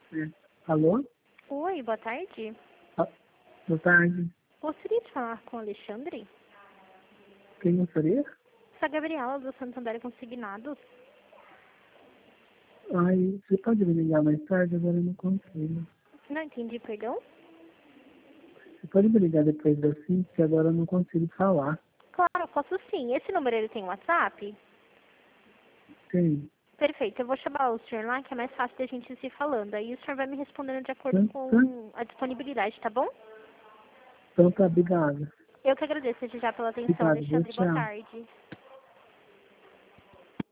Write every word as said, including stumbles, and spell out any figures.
É. Alô? Oi, boa tarde. Ah, boa tarde. Gostaria de falar com o Alexandre? Quem gostaria? Sou a Gabriela do Santander Consignados. Ai, você pode me ligar mais tarde? Agora eu não consigo. Não entendi, perdão? Você pode me ligar depois das cinco, que agora eu não consigo falar. Claro, posso sim. Esse número ele tem WhatsApp? Tem. Perfeito, eu vou chamar o senhor lá, que é mais fácil da gente se falando. Aí o senhor vai me respondendo de acordo Então, tá, com a disponibilidade, tá bom? então tá, obrigado. Eu que agradeço desde já pela atenção, Obrigado, viu? Alexandre. Boa Tchau. tarde.